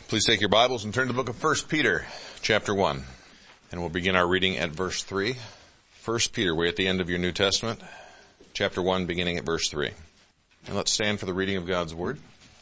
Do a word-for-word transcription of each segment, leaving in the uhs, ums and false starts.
Please take your Bibles and turn to the book of First Peter, chapter one. And we'll begin our reading at verse three. First Peter, way at the end of your New Testament, chapter one, beginning at verse three. And let's stand for the reading of God's Word.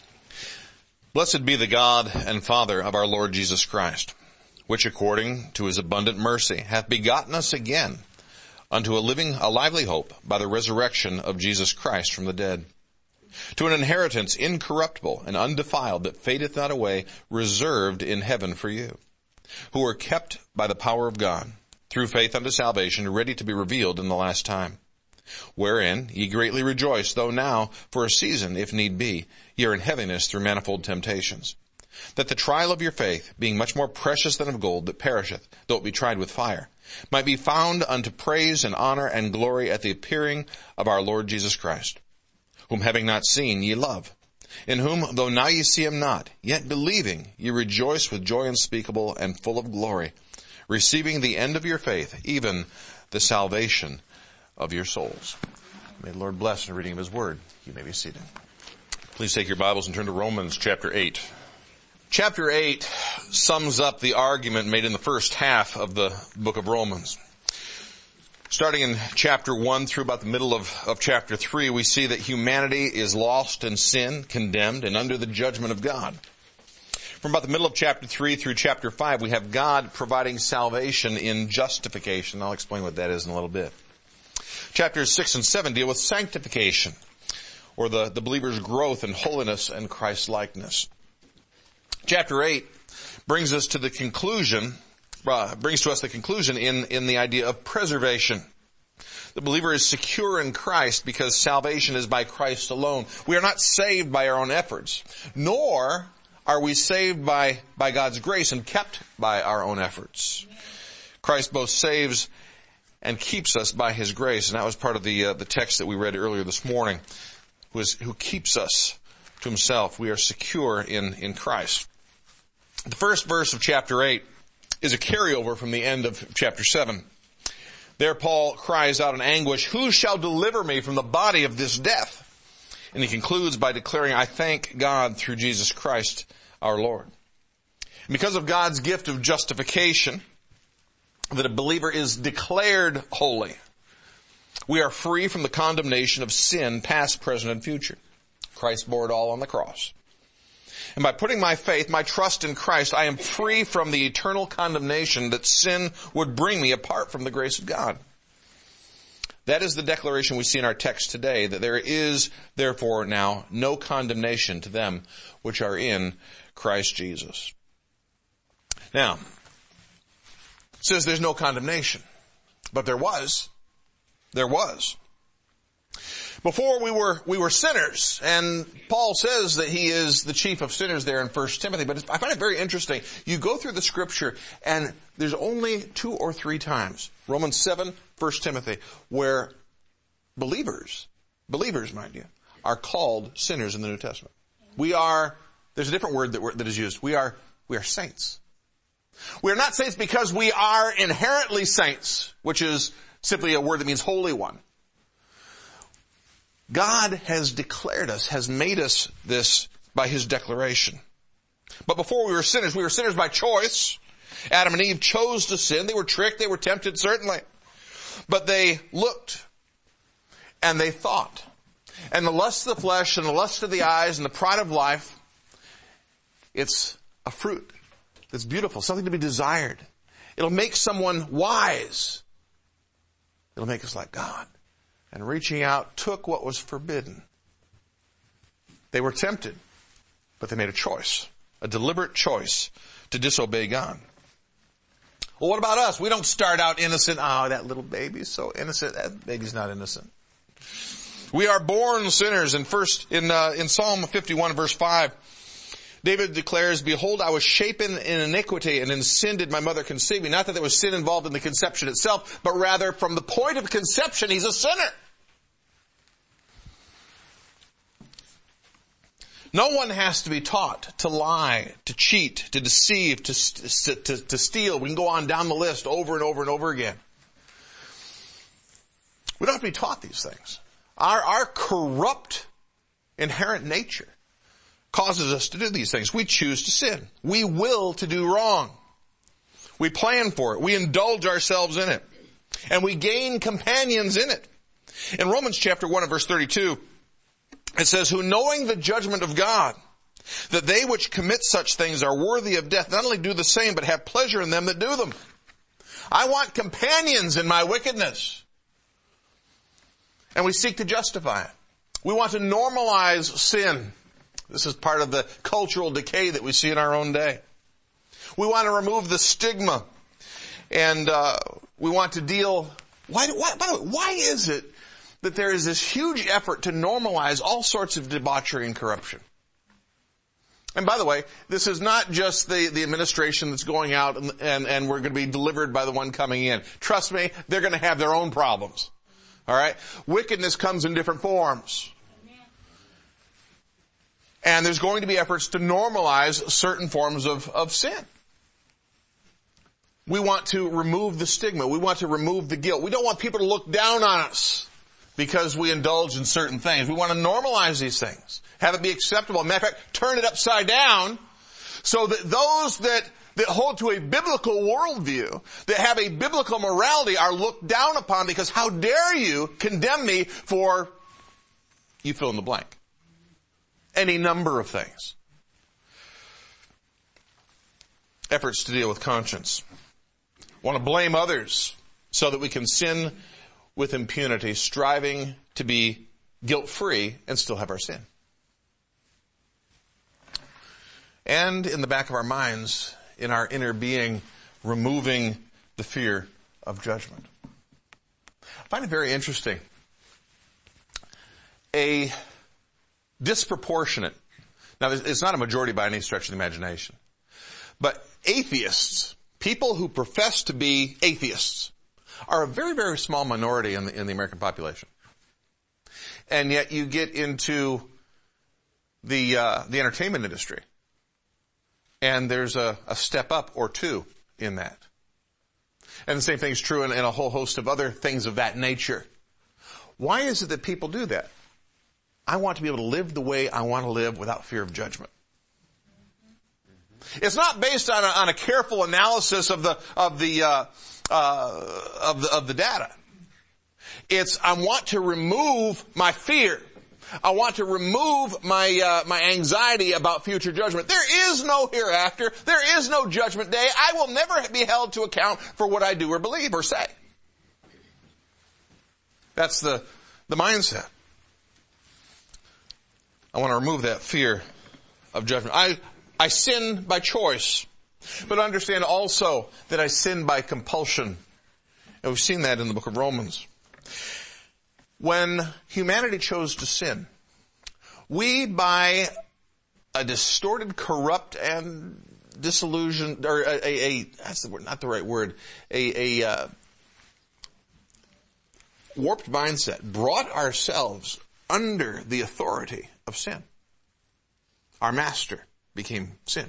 Blessed be the God and Father of our Lord Jesus Christ, which according to his abundant mercy hath begotten us again unto a living, a lively hope by the resurrection of Jesus Christ from the dead, to an inheritance incorruptible and undefiled that fadeth not away, reserved in heaven for you, who are kept by the power of God, through faith unto salvation, ready to be revealed in the last time. Wherein ye greatly rejoice, though now, for a season, if need be, ye are in heaviness through manifold temptations, that the trial of your faith, being much more precious than of gold that perisheth, though it be tried with fire, might be found unto praise and honor and glory at the appearing of our Lord Jesus Christ, whom having not seen ye love, in whom, though now ye see him not, yet believing ye rejoice with joy unspeakable and full of glory, receiving the end of your faith, even the salvation of your souls. May the Lord bless the reading of his word. You may be seated. Please take your Bibles and turn to Romans chapter eight. Chapter eight sums up the argument made in the first half of the book of Romans. Starting in chapter one through about the middle of, of chapter three, we see that humanity is lost in sin, condemned, and under the judgment of God. From about the middle of chapter three through chapter five, we have God providing salvation in justification. I'll explain what that is in a little bit. Chapters six and seven deal with sanctification, or the, the believer's growth in holiness and Christ-likeness. Chapter eight brings us to the conclusion Uh, brings to us the conclusion in, in the idea of preservation. The believer is secure in Christ because salvation is by Christ alone. We are not saved by our own efforts, nor are we saved by, by God's grace and kept by our own efforts. Christ both saves and keeps us by his grace, and that was part of the uh, the text that we read earlier this morning, who, is, who keeps us to himself. We are secure in, in Christ. The first verse of chapter eight is a carryover from the end of chapter seven. There Paul cries out in anguish, "Who shall deliver me from the body of this death?" And he concludes by declaring, "I thank God through Jesus Christ our Lord." And because of God's gift of justification, that a believer is declared holy, we are free from the condemnation of sin, past, present, and future. Christ bore it all on the cross. And by putting my faith, my trust in Christ, I am free from the eternal condemnation that sin would bring me apart from the grace of God. That is the declaration we see in our text today, that there is, therefore, now no condemnation to them which are in Christ Jesus. Now, it says there's no condemnation, but there was. There was. Before we were, we were sinners, and Paul says that he is the chief of sinners there in First Timothy, but I find it very interesting. You go through the scripture, and there's only two or three times, Romans seven, First Timothy, where believers, believers, mind you, are called sinners in the New Testament. We are, there's a different word that, we're, that is used. We are, we are saints. We are not saints because we are inherently saints, which is simply a word that means holy one. God has declared us, has made us this by his declaration. But before we were sinners, we were sinners by choice. Adam and Eve chose to sin. They were tricked. They were tempted, certainly. But they looked and they thought. And the lust of the flesh and the lust of the eyes and the pride of life, it's a fruit that's beautiful, something to be desired. It'll make someone wise. It'll make us like God. And reaching out took what was forbidden. They were tempted, but they made a choice, a deliberate choice to disobey God. Well, what about us? We don't start out innocent. Oh, that little baby's so innocent. That baby's not innocent. We are born sinners. In first, in uh, in Psalm fifty-one, verse five, David declares, "Behold, I was shapen in iniquity, and in sin did my mother conceive me." Not that there was sin involved in the conception itself, but rather from the point of conception, he's a sinner. No one has to be taught to lie, to cheat, to deceive, to, to, to steal. We can go on down the list over and over and over again. We don't have to be taught these things. Our, our corrupt inherent nature causes us to do these things. We choose to sin. We will to do wrong. We plan for it. We indulge ourselves in it. And we gain companions in it. In Romans chapter one and verse thirty-two, it says, who knowing the judgment of God, that they which commit such things are worthy of death, not only do the same, but have pleasure in them that do them. I want companions in my wickedness. And we seek to justify it. We want to normalize sin. This is part of the cultural decay that we see in our own day. We want to remove the stigma. And uh, we want to deal... Why, why, by the way, why is it that there is this huge effort to normalize all sorts of debauchery and corruption? And by the way, this is not just the, the administration that's going out and, and, and we're going to be delivered by the one coming in. Trust me, they're going to have their own problems. All right? Wickedness comes in different forms. And there's going to be efforts to normalize certain forms of, of sin. We want to remove the stigma. We want to remove the guilt. We don't want people to look down on us because we indulge in certain things. We want to normalize these things. Have it be acceptable. Matter of fact, turn it upside down so that those that, that hold to a biblical worldview, that have a biblical morality, are looked down upon because how dare you condemn me for, you fill in the blank. Any number of things. Efforts to deal with conscience. Want to blame others so that we can sin with impunity, striving to be guilt-free and still have our sin. And in the back of our minds, in our inner being, removing the fear of judgment. I find it very interesting. A disproportionate, now it's not a majority by any stretch of the imagination, but atheists, people who profess to be atheists, are a very, very small minority in the, in the American population. And yet you get into the, uh, the entertainment industry, and there's a, a step up or two in that. And the same thing is true in, in a whole host of other things of that nature. Why is it that people do that? I want to be able to live the way I want to live without fear of judgment. It's not based on a, on a careful analysis of the of the uh, uh, of the of the data. It's I want to remove my fear. I want to remove my uh, my anxiety about future judgment. There is no hereafter. There is no judgment day. I will never be held to account for what I do or believe or say. That's the the mindset. I want to remove that fear of judgment. I, I sin by choice, but understand also that I sin by compulsion. And we've seen that in the book of Romans. When humanity chose to sin, we, by a distorted, corrupt, and disillusioned, or a, a, a that's the word, not the right word, a, a uh, warped mindset, brought ourselves under the authority of sin. Our master became sin.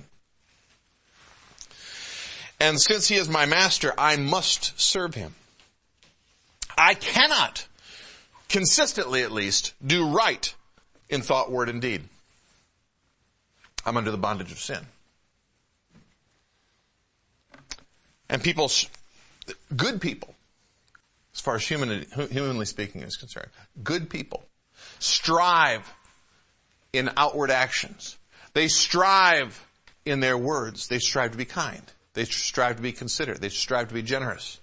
And since he is my master, I must serve him. I cannot, consistently at least, do right in thought, word, and deed. I'm under the bondage of sin. And people, good people, as far as human, humanly speaking is concerned, good people strive in outward actions. They strive in their words. They strive to be kind. They strive to be considerate. They strive to be generous.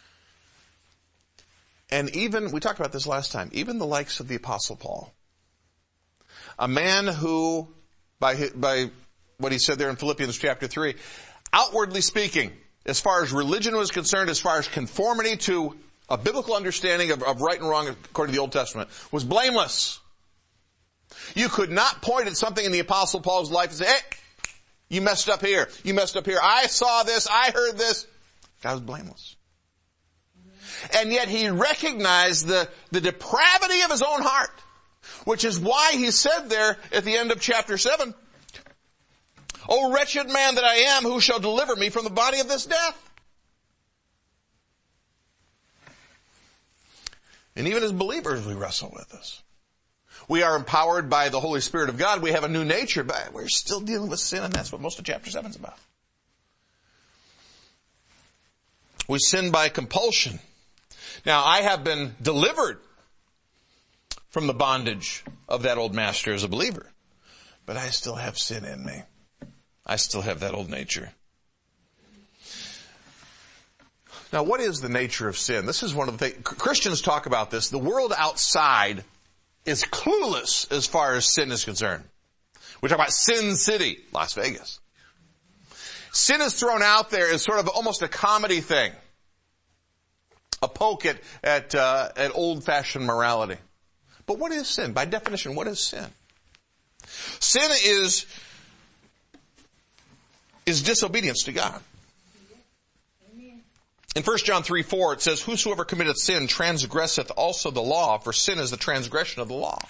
And even, we talked about this last time, even the likes of the Apostle Paul, a man who, by, by what he said there in Philippians chapter three, outwardly speaking, as far as religion was concerned, as far as conformity to a biblical understanding of, of right and wrong according to the Old Testament, was blameless. You could not point at something in the Apostle Paul's life and say, hey, you messed up here. You messed up here. I saw this. I heard this. God was blameless. And yet he recognized the, the depravity of his own heart, which is why he said there at the end of chapter seven, O wretched man that I am, who shall deliver me from the body of this death? And even as believers, we wrestle with this. We are empowered by the Holy Spirit of God. We have a new nature, but we're still dealing with sin, and that's what most of chapter seven is about. We sin by compulsion. Now, I have been delivered from the bondage of that old master as a believer, but I still have sin in me. I still have that old nature. Now, what is the nature of sin? This is one of the things, Christians talk about this. The world outside is clueless as far as sin is concerned. We talk about Sin City, Las Vegas. Sin is thrown out there as sort of almost a comedy thing. A poke at, at, uh, at old-fashioned morality. But what is sin? By definition, what is sin? Sin is, is disobedience to God. In First John three four, it says, whosoever committeth sin transgresseth also the law, for sin is the transgression of the law.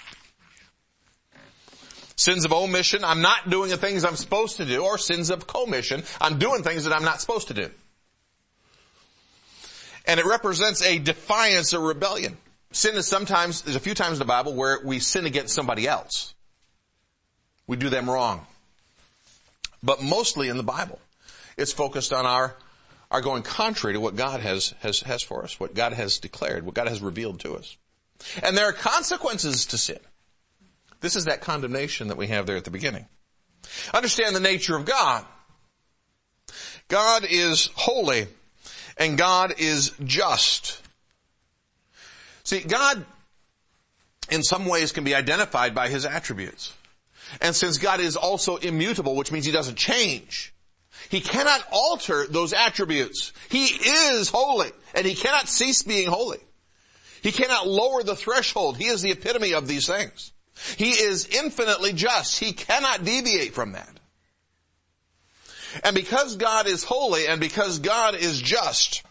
Sins of omission, I'm not doing the things I'm supposed to do, or sins of commission, I'm doing things that I'm not supposed to do. And it represents a defiance or rebellion. Sin is sometimes, there's a few times in the Bible where we sin against somebody else. We do them wrong. But mostly in the Bible, it's focused on our are going contrary to what God has, has, has for us, what God has declared, what God has revealed to us. And there are consequences to sin. This is that condemnation that we have there at the beginning. Understand the nature of God. God is holy and God is just. See, God in some ways can be identified by His attributes. And since God is also immutable, which means He doesn't change, He cannot alter those attributes. He is holy, and He cannot cease being holy. He cannot lower the threshold. He is the epitome of these things. He is infinitely just. He cannot deviate from that. And because God is holy, and because God is just,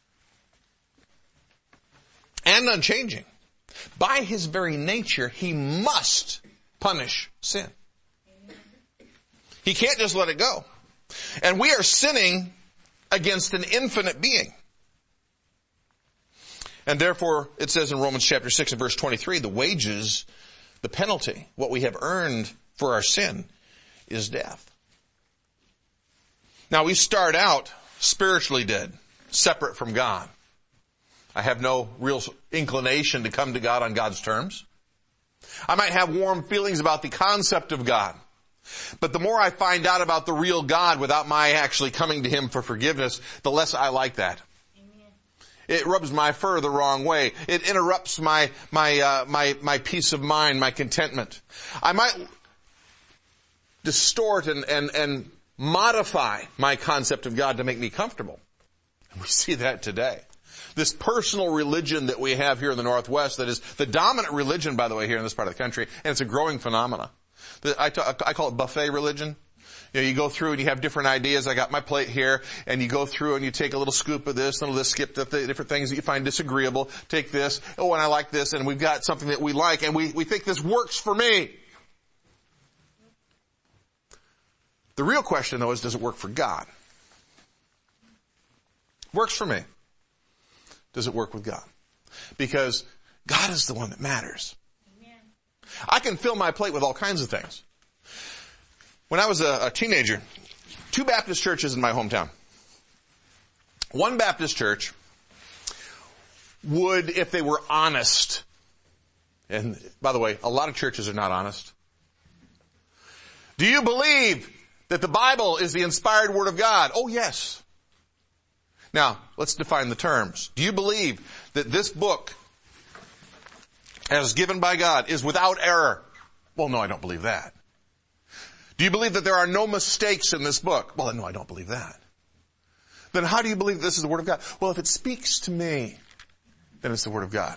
and unchanging, by His very nature, He must punish sin. He can't just let it go. And we are sinning against an infinite being. And therefore, it says in Romans chapter six and verse twenty-three, the wages, the penalty, what we have earned for our sin is death. Now we start out spiritually dead, separate from God. I have no real inclination to come to God on God's terms. I might have warm feelings about the concept of God. But the more I find out about the real God without my actually coming to Him for forgiveness, the less I like that. Amen. It rubs my fur the wrong way. It interrupts my, my, uh, my, my peace of mind, my contentment. I might distort and, and, and modify my concept of God to make me comfortable. And we see that today. This personal religion that we have here in the Northwest, that is the dominant religion, by the way, here in this part of the country, and it's a growing phenomenon. I, talk, I call it buffet religion. You know, you go through and you have different ideas. I got my plate here, and you go through and you take a little scoop of this, a little of this, skip the th- different things that you find disagreeable. Take this. Oh, and I like this, and we've got something that we like, and we, we think this works for me. The real question, though, is does it work for God? Works for me. Does it work with God? Because God is the one that matters. I can fill my plate with all kinds of things. When I was a, a teenager, two Baptist churches in my hometown. One Baptist church would, if they were honest, and by the way, a lot of churches are not honest. Do you believe that the Bible is the inspired Word of God? Oh, yes. Now, let's define the terms. Do you believe that this book, as given by God, is without error? Well, no, I don't believe that. Do you believe that there are no mistakes in this book? Well, no, I don't believe that. Then how do you believe this is the Word of God? Well, if it speaks to me, then it's the Word of God.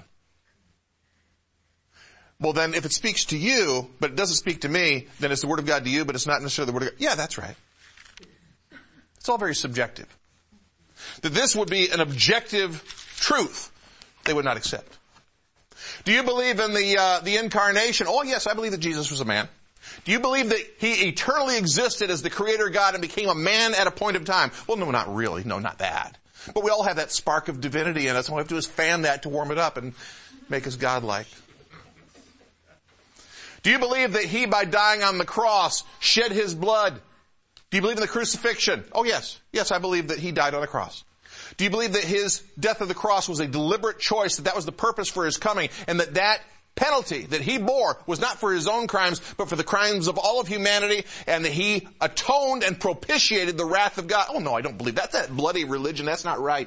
Well, then if it speaks to you, but it doesn't speak to me, then it's the Word of God to you, but it's not necessarily the Word of God. Yeah, that's right. It's all very subjective. That this would be an objective truth they would not accept. Do you believe in the uh, the incarnation? Oh, yes, I believe that Jesus was a man. Do you believe that He eternally existed as the Creator God and became a man at a point of time? Well, no, not really. No, not that. But we all have that spark of divinity in us. All we have to do is fan that to warm it up and make us godlike. Do you believe that he, by dying on the cross, shed his blood? Do you believe in the crucifixion? Oh yes. Yes, I believe that he died on the cross. Do you believe that his death of the cross was a deliberate choice, that that was the purpose for his coming, and that that penalty that he bore was not for his own crimes, but for the crimes of all of humanity, and that he atoned and propitiated the wrath of God? Oh no, I don't believe that. That's that bloody religion. That's not right.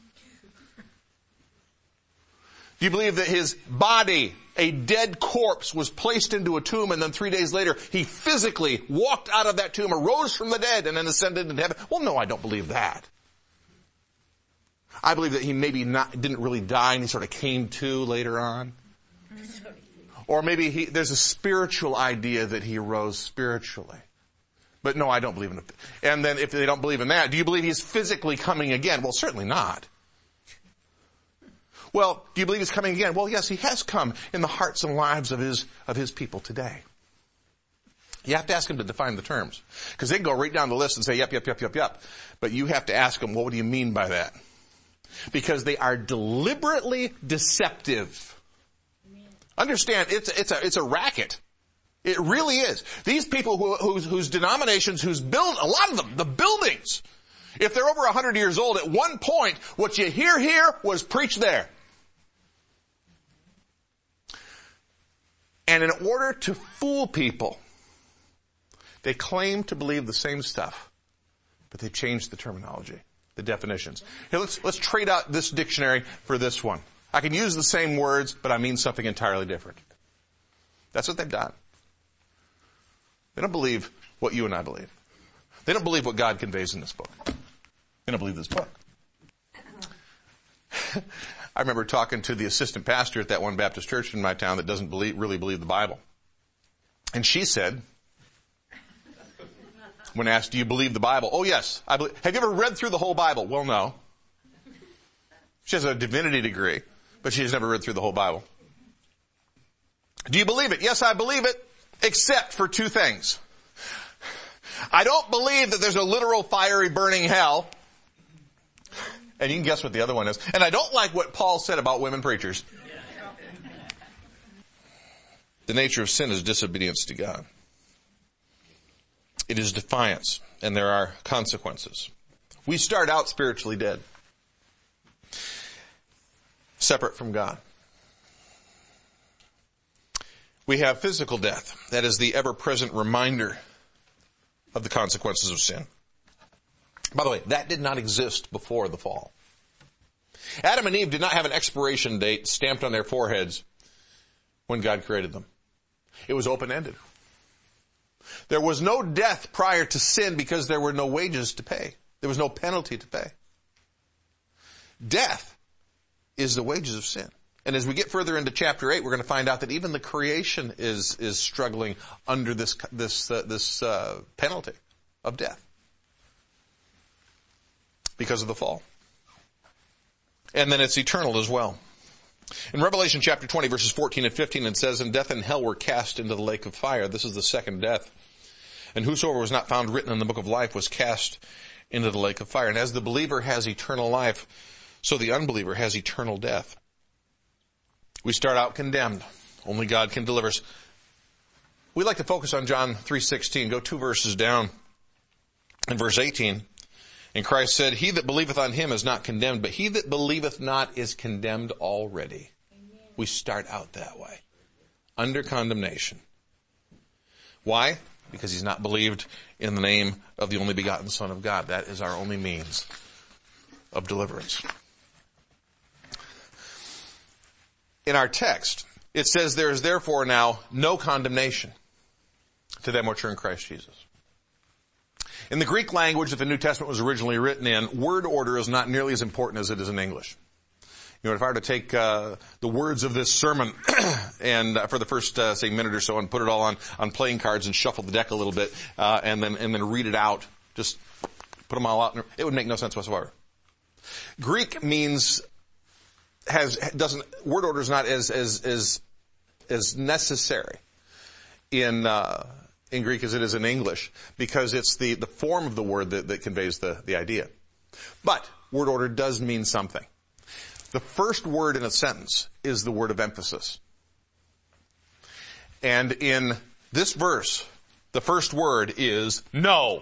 Do you believe that his body, a dead corpse, was placed into a tomb, and then three days later he physically walked out of that tomb, arose from the dead, and then ascended into heaven? Well, no, I don't believe that. I believe that he maybe not, didn't really die and he sort of came to later on. Or maybe he, there's a spiritual idea that he rose spiritually. But no, I don't believe in it. And then if they don't believe in that, do you believe he's physically coming again? Well, certainly not. Well, do you believe he's coming again? Well, yes, he has come in the hearts and lives of his, of his people today. You have to ask him to define the terms. Because they can go right down the list and say, yep, yep, yep, yep, yep. But you have to ask them, well, what do you mean by that? Because they are deliberately deceptive. Understand, it's, it's a, it's a racket. It really is. These people who, whose, whose denominations, whose build, a lot of them, the buildings, if they're over a hundred years old, at one point, what you hear here was preached there. And in order to fool people, they claim to believe the same stuff, but they changed the terminology, the definitions. Here, let's, let's trade out this dictionary for this one. I can use the same words, but I mean something entirely different. That's what they've done. They don't believe what you and I believe. They don't believe what God conveys in this book. They don't believe this book. I remember talking to the assistant pastor at that one Baptist church in my town that doesn't believe, really believe the Bible. And she said, when asked, do you believe the Bible? Oh yes, I believe. Have you ever read through the whole Bible? Well, no. She has a divinity degree, but she has never read through the whole Bible. Do you believe it? Yes, I believe it, except for two things. I don't believe that there's a literal fiery burning hell. And you can guess what the other one is. And I don't like what Paul said about women preachers. The nature of sin is disobedience to God. It is defiance, and there are consequences. We start out spiritually dead, separate from God. We have physical death. That is the ever-present reminder of the consequences of sin. By the way, that did not exist before the fall. Adam and Eve did not have an expiration date stamped on their foreheads when God created them. It was open-ended. There was no death prior to sin because there were no wages to pay. There was no penalty to pay. Death is the wages of sin. And as we get further into chapter eight, we're going to find out that even the creation is is struggling under this this uh, this uh, penalty of death because of the fall. And then it's eternal as well. In Revelation chapter twenty, verses fourteen and fifteen, it says, "And death and hell were cast into the lake of fire." This is the second death. "And whosoever was not found written in the book of life was cast into the lake of fire." And as the believer has eternal life, so the unbeliever has eternal death. We start out condemned. Only God can deliver us. We like to focus on John three sixteen. Go two verses down. In verse eighteen, "And Christ said, He that believeth on him is not condemned, but he that believeth not is condemned already." Amen. We start out that way. Under condemnation. Why? Because he's not believed in the name of the only begotten Son of God. That is our only means of deliverance. In our text, it says, "There is therefore now no condemnation to them which are in Christ Jesus." In the Greek language that the New Testament was originally written in, word order is not nearly as important as it is in English. You know, if I were to take uh, the words of this sermon and uh, for the first, uh, say, minute or so and put it all on, on playing cards and shuffle the deck a little bit uh, and then and then read it out, just put them all out, it would make no sense whatsoever. Greek means has doesn't word order is not as as as as necessary in uh, in Greek as it is in English, because it's the the form of the word that, that conveys the the idea. But word order does mean something. The first word in a sentence is the word of emphasis. And in this verse, the first word is no.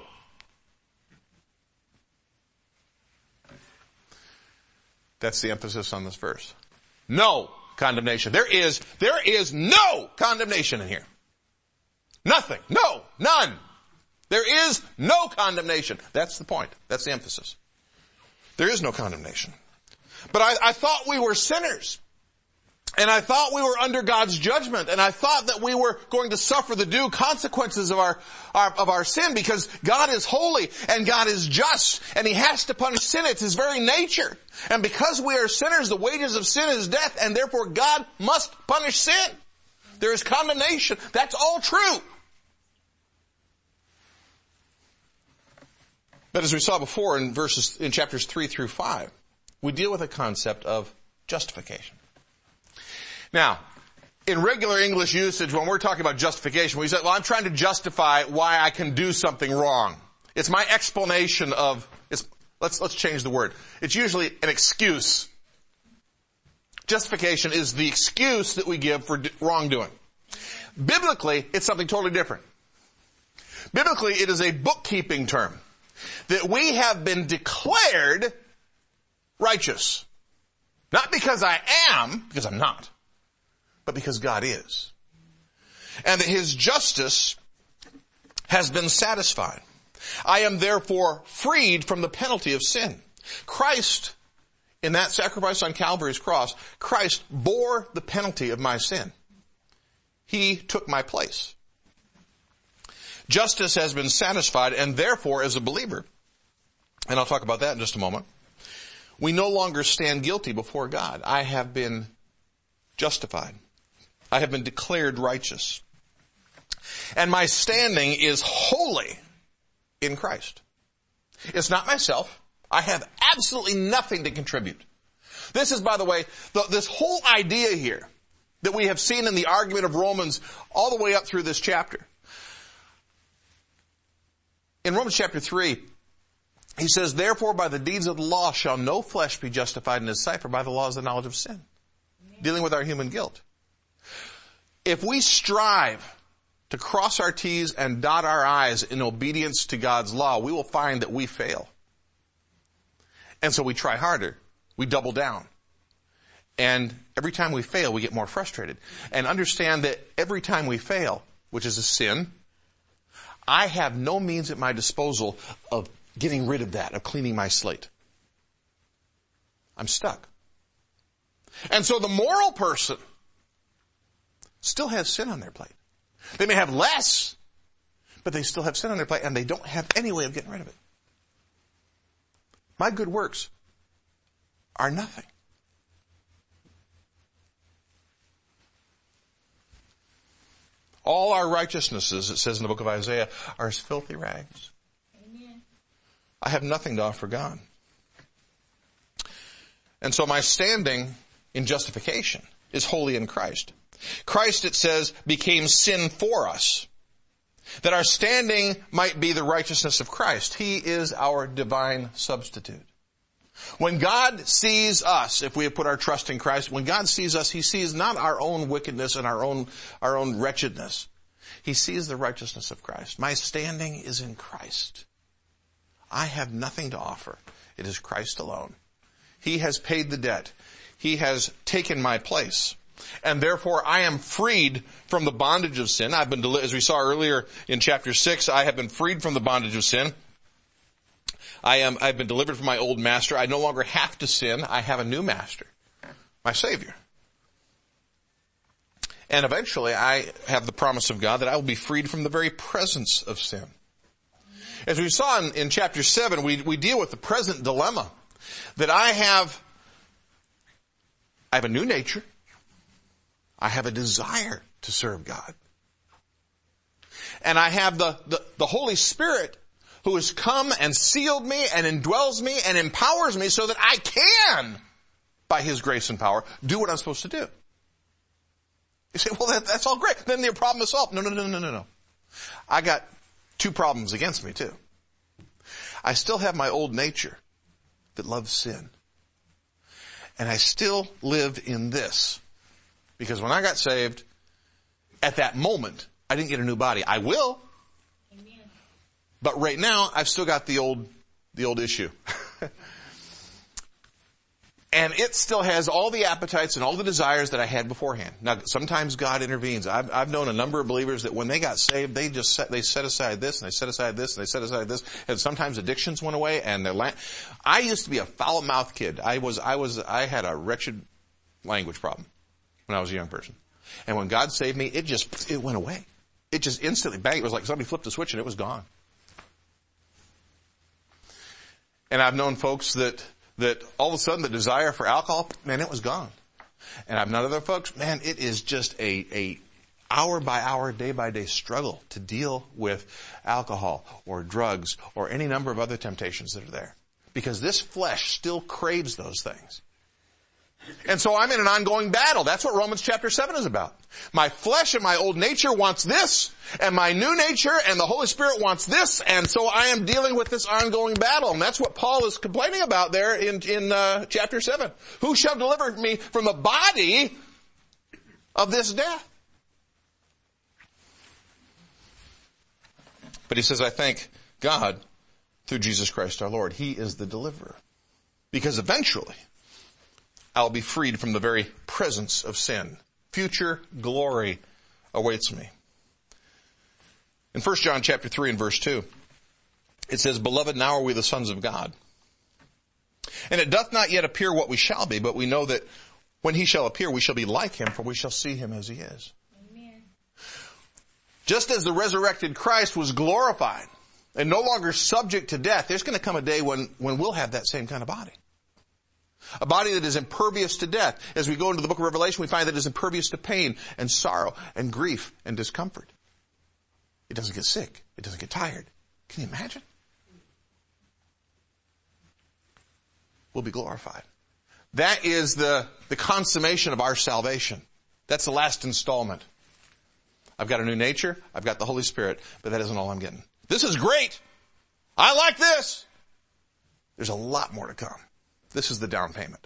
That's the emphasis on this verse. No condemnation. There is, there is no condemnation in here. Nothing. No. None. There is no condemnation. That's the point. That's the emphasis. There is no condemnation. But I, I thought we were sinners. And I thought we were under God's judgment. And I thought that we were going to suffer the due consequences of our, our, of our sin, because God is holy and God is just and He has to punish sin. It's His very nature. And because we are sinners, the wages of sin is death, and therefore God must punish sin. There is condemnation. That's all true. But as we saw before in verses, in chapters three through five, we deal with a concept of justification. Now, in regular English usage, when we're talking about justification, we say, well, I'm trying to justify why I can do something wrong. It's my explanation of, it's, let's, let's change the word. It's usually an excuse. Justification is the excuse that we give for wrongdoing. Biblically, it's something totally different. Biblically, it is a bookkeeping term. That we have been declared righteous. Not because I am, because I'm not, but because God is. And that His justice has been satisfied. I am therefore freed from the penalty of sin. Christ, in that sacrifice on Calvary's cross, Christ bore the penalty of my sin. He took my place. Justice has been satisfied, and therefore, as a believer, and I'll talk about that in just a moment, we no longer stand guilty before God. I have been justified. I have been declared righteous. And my standing is wholly in Christ. It's not myself. I have absolutely nothing to contribute. This is, by the way, the, this whole idea here that we have seen in the argument of Romans all the way up through this chapter. In Romans chapter three, he says, therefore by the deeds of the law shall no flesh be justified in His sight, for by the law is the knowledge of sin. Amen. Dealing with our human guilt. If we strive to cross our T's and dot our I's in obedience to God's law, we will find that we fail. And so we try harder. We double down. And every time we fail, we get more frustrated. And understand that every time we fail, which is a sin, I have no means at my disposal of getting rid of that, of cleaning my slate. I'm stuck. And so the moral person still has sin on their plate. They may have less, but they still have sin on their plate, and they don't have any way of getting rid of it. My good works are nothing. All our righteousnesses, it says in the book of Isaiah, are as filthy rags. Amen. I have nothing to offer God. And so my standing in justification is wholly in Christ. Christ, it says, became sin for us, that our standing might be the righteousness of Christ. He is our divine substitute. When God sees us, if we have put our trust in Christ, when God sees us, He sees not our own wickedness and our own, our own wretchedness. He sees the righteousness of Christ. My standing is in Christ. I have nothing to offer. It is Christ alone. He has paid the debt. He has taken my place. And therefore I am freed from the bondage of sin. I've been, deli- as we saw earlier in chapter six, I have been freed from the bondage of sin. I am, I've been delivered from my old master. I no longer have to sin. I have a new master, my Savior. And eventually I have the promise of God that I will be freed from the very presence of sin. As we saw in, in chapter seven, we, we deal with the present dilemma that I have, I have a new nature. I have a desire to serve God. And I have the, the, the Holy Spirit who has come and sealed me and indwells me and empowers me so that I can, by His grace and power, do what I'm supposed to do. You say, well, that, that's all great. Then your problem is solved. No, no, no, no, no, no. I got two problems against me too. I still have my old nature that loves sin. And I still live in this. Because when I got saved, at that moment, I didn't get a new body. I will. Amen. But right now, I've still got the old, the old issue. And it still has all the appetites and all the desires that I had beforehand. Now, sometimes God intervenes. I've, I've known a number of believers that when they got saved, they just set, they set aside this and they set aside this and they set aside this. And sometimes addictions went away and their land. I used to be a foul-mouthed kid. I was, I was, I had a wretched language problem when I was a young person. And when God saved me, it just, it went away. It just instantly, bang, it was like somebody flipped a switch and it was gone. And I've known folks that, that all of a sudden the desire for alcohol, man, it was gone. And I've known other folks, man, it is just a, a hour by hour, day by day struggle to deal with alcohol or drugs or any number of other temptations that are there. Because this flesh still craves those things. And so I'm in an ongoing battle. That's what Romans chapter seven is about. My flesh and my old nature wants this, and my new nature and the Holy Spirit wants this, and so I am dealing with this ongoing battle. And that's what Paul is complaining about there in, in uh, chapter seven. Who shall deliver me from the body of this death? But he says, I thank God through Jesus Christ our Lord. He is the deliverer. Because eventually, I'll be freed from the very presence of sin. Future glory awaits me. In First John chapter three and verse two, it says, Beloved, now are we the sons of God. And it doth not yet appear what we shall be, but we know that when he shall appear, we shall be like him, for we shall see him as he is. Amen. Just as the resurrected Christ was glorified and no longer subject to death, there's going to come a day when, when we'll have that same kind of body. A body that is impervious to death. As we go into the book of Revelation, we find that it is impervious to pain and sorrow and grief and discomfort. It doesn't get sick. It doesn't get tired. Can you imagine? We'll be glorified. That is the, the consummation of our salvation. That's the last installment. I've got a new nature. I've got the Holy Spirit, but that isn't all I'm getting. This is great. I like this. There's a lot more to come. This is the down payment.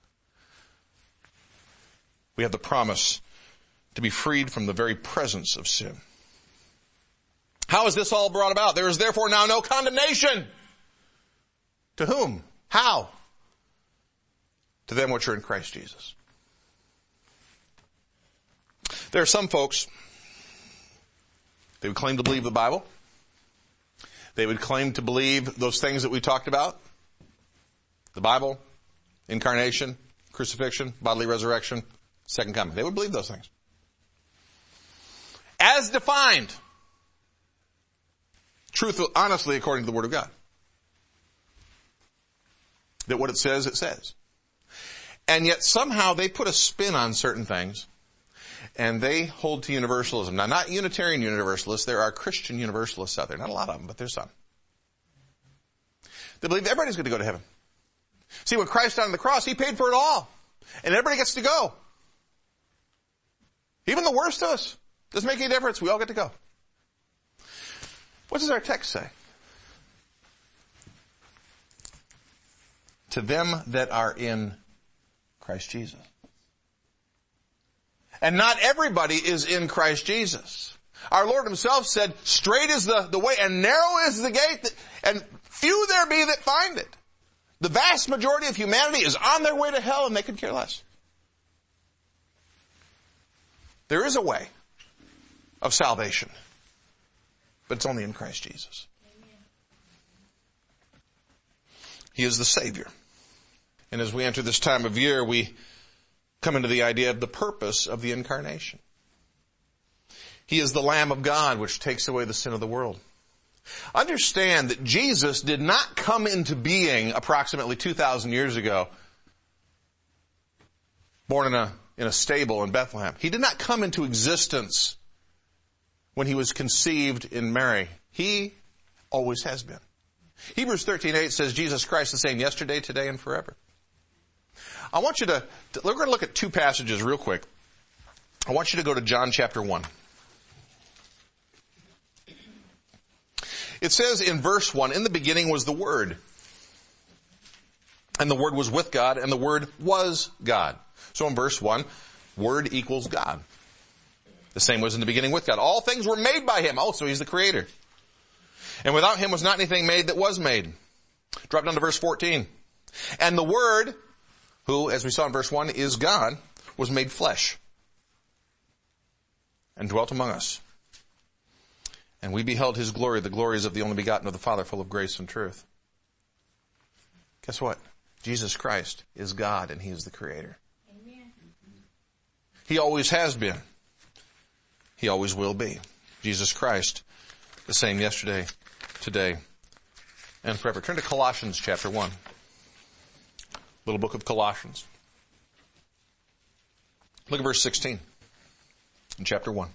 We have the promise to be freed from the very presence of sin. How is this all brought about? There is therefore now no condemnation. To whom? How? To them which are in Christ Jesus. There are some folks, they would claim to believe the Bible. They would claim to believe those things that we talked about. The Bible, incarnation, crucifixion, bodily resurrection, second coming. They would believe those things. As defined. Truth, honestly, according to the Word of God. That what it says, it says. And yet somehow they put a spin on certain things, and they hold to universalism. Now, not Unitarian Universalists. There are Christian Universalists out there. Not a lot of them, but there's some. They believe everybody's going to go to heaven. See, when Christ died on the cross, he paid for it all. And everybody gets to go. Even the worst of us. Doesn't make any difference. We all get to go. What does our text say? To them that are in Christ Jesus. And not everybody is in Christ Jesus. Our Lord himself said, straight is the, the way and narrow is the gate, that, and few there be that find it. The vast majority of humanity is on their way to hell and they could care less. There is a way of salvation, but it's only in Christ Jesus. Amen. He is the Savior. And as we enter this time of year, we come into the idea of the purpose of the incarnation. He is the Lamb of God which takes away the sin of the world. Understand that Jesus did not come into being approximately two thousand years ago, born in a, in a stable in Bethlehem. He did not come into existence when he was conceived in Mary. He always has been. Hebrews thirteen eight says Jesus Christ the same yesterday, today, and forever. I want you to, we're going to look at two passages real quick. I want you to go to John chapter one. It says in verse one, in the beginning was the Word. And the Word was with God, and the Word was God. So in verse one, Word equals God. The same was in the beginning with God. All things were made by him. Oh, so he's the creator. And without him was not anything made that was made. Drop down to verse fourteen. And the Word, who, as we saw in verse one, is God, was made flesh and dwelt among us. And we beheld his glory, the glories of the only begotten of the Father, full of grace and truth. Guess what? Jesus Christ is God and he is the creator. Amen. He always has been. He always will be. Jesus Christ, the same yesterday, today, and forever. Turn to Colossians chapter one. Little book of Colossians. Look at verse sixteen in chapter one.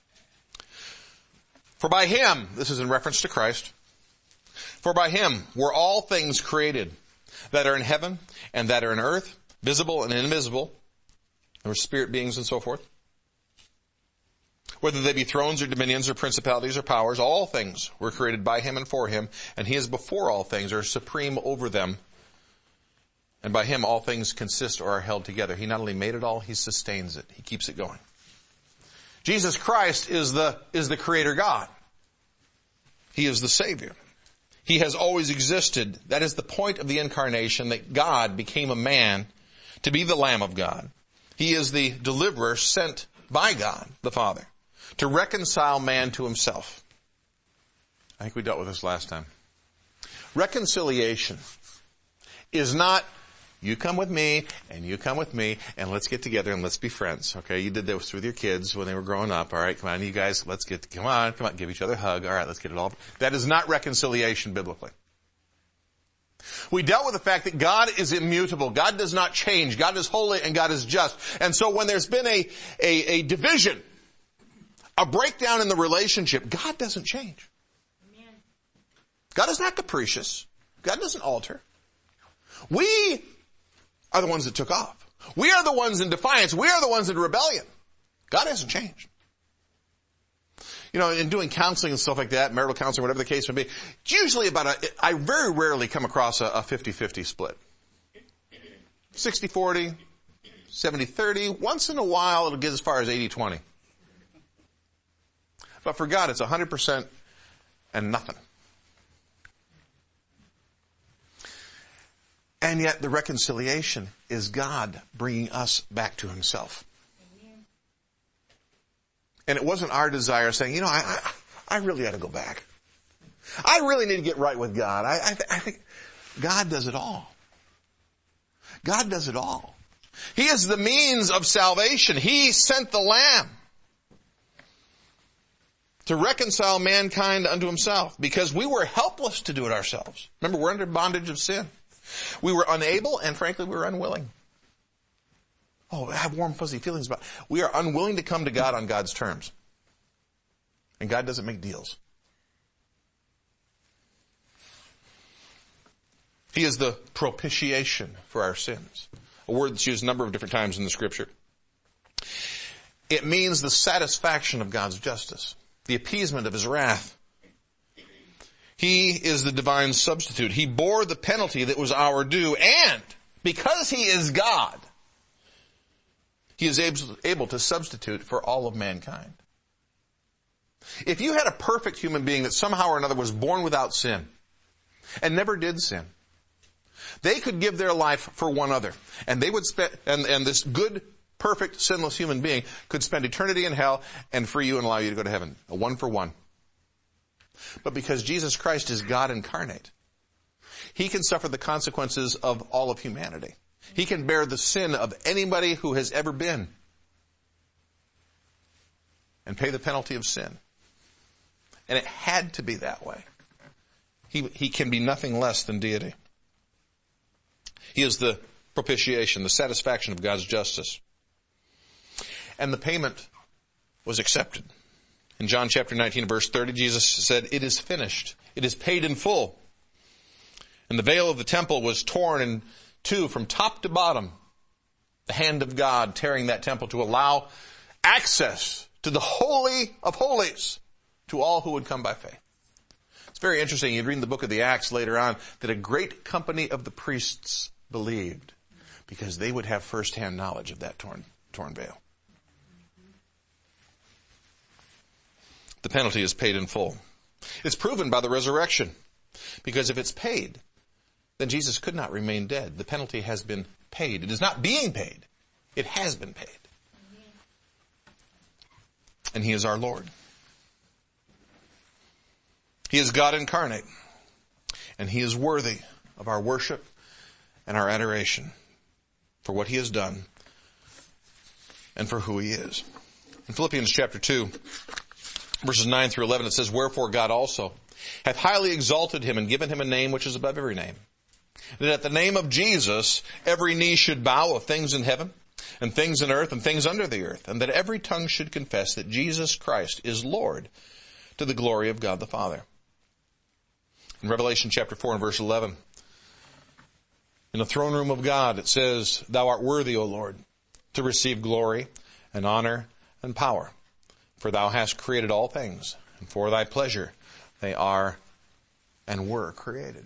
For by him, this is in reference to Christ, for by him were all things created that are in heaven and that are in earth, visible and invisible. There were spirit beings and so forth. Whether they be thrones or dominions or principalities or powers, all things were created by him and for him, and he is before all things, or supreme over them. And by him all things consist or are held together. He not only made it all, he sustains it. He keeps it going. Jesus Christ is the, is the creator God. He is the Savior. He has always existed. That is the point of the incarnation, that God became a man to be the Lamb of God. He is the deliverer sent by God, the Father, to reconcile man to himself. I think we dealt with this last time. Reconciliation is not, you come with me, and you come with me, and let's get together and let's be friends. Okay, you did this with your kids when they were growing up. All right, come on, you guys, let's get, come on, come on, give each other a hug. All right, let's get it all. That is not reconciliation biblically. We dealt with the fact that God is immutable. God does not change. God is holy and God is just. And so when there's been a, a, a division, a breakdown in the relationship, God doesn't change. Amen. God is not capricious. God doesn't alter. We are the ones that took off. We are the ones in defiance. We are the ones in rebellion. God hasn't changed. You know, in doing counseling and stuff like that, marital counseling, whatever the case may be, it's usually about a, I very rarely come across a fifty-fifty split. sixty forty, seventy thirty, once in a while it'll get as far as eighty twenty. But for God, it's one hundred percent and nothing. And yet the reconciliation is God bringing us back to himself. Amen. And it wasn't our desire saying, you know, I, I, I really ought to go back. I really need to get right with God. I, I, th- I think God does it all. God does it all. He is the means of salvation. He sent the Lamb to reconcile mankind unto himself, because we were helpless to do it ourselves. Remember, we're under bondage of sin. We were unable, and frankly, we were unwilling. Oh, I have warm, fuzzy feelings about it. We are unwilling to come to God on God's terms. And God doesn't make deals. He is the propitiation for our sins. A word that's used a number of different times in the Scripture. It means the satisfaction of God's justice, the appeasement of his wrath. He is the divine substitute. He bore the penalty that was our due, and because he is God, he is able to substitute for all of mankind. If you had a perfect human being that somehow or another was born without sin and never did sin, they could give their life for one other, and they would spend, and, and this good, perfect, sinless human being could spend eternity in hell and free you and allow you to go to heaven. A one for one. But because Jesus Christ is God incarnate, he can suffer the consequences of all of humanity. He can bear the sin of anybody who has ever been and pay the penalty of sin. And it had to be that way. He, he can be nothing less than deity. He is the propitiation, the satisfaction of God's justice. And the payment was accepted. In John chapter nineteen, verse thirty, Jesus said, "It is finished. It is paid in full." And the veil of the temple was torn in two from top to bottom. The hand of God tearing that temple to allow access to the Holy of Holies to all who would come by faith. It's very interesting. You'd read in the book of the Acts later on that a great company of the priests believed because they would have firsthand knowledge of that torn, torn veil. The penalty is paid in full. It's proven by the resurrection. Because if it's paid, then Jesus could not remain dead. The penalty has been paid. It is not being paid. It has been paid. And he is our Lord. He is God incarnate. And he is worthy of our worship and our adoration for what he has done and for who he is. In Philippians chapter two, verses nine through eleven, it says, "Wherefore God also hath highly exalted him and given him a name which is above every name, that at the name of Jesus every knee should bow, of things in heaven and things in earth and things under the earth, and that every tongue should confess that Jesus Christ is Lord, to the glory of God the Father." In Revelation chapter four and verse eleven, in the throne room of God, it says, "Thou art worthy, O Lord, to receive glory and honor and power. For thou hast created all things, and for thy pleasure they are and were created."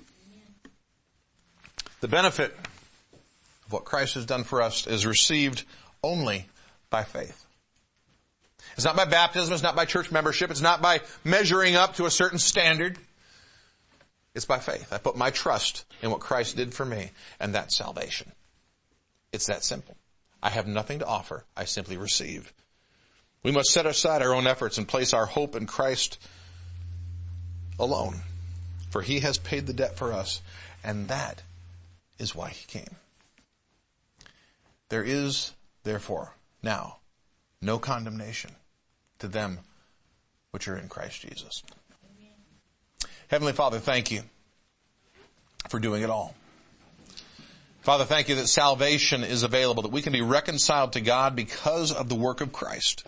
The benefit of what Christ has done for us is received only by faith. It's not by baptism, it's not by church membership, it's not by measuring up to a certain standard. It's by faith. I put my trust in what Christ did for me, and that's salvation. It's that simple. I have nothing to offer. I simply receive. We must set aside our own efforts and place our hope in Christ alone. For he has paid the debt for us, and that is why he came. There is, therefore, now no condemnation to them which are in Christ Jesus. Heavenly Father, thank you for doing it all. Father, thank you that salvation is available, that we can be reconciled to God because of the work of Christ.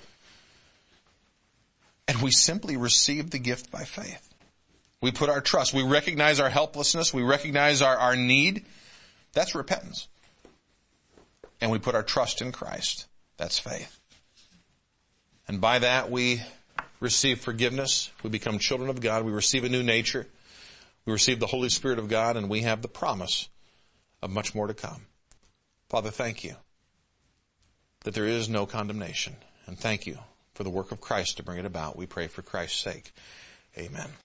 And we simply receive the gift by faith. We put our trust. We recognize our helplessness. We recognize our, our need. That's repentance. And we put our trust in Christ. That's faith. And by that we receive forgiveness. We become children of God. We receive a new nature. We receive the Holy Spirit of God, and we have the promise of much more to come. Father, thank you that there is no condemnation. And thank you for the work of Christ to bring it about. We pray for Christ's sake. Amen.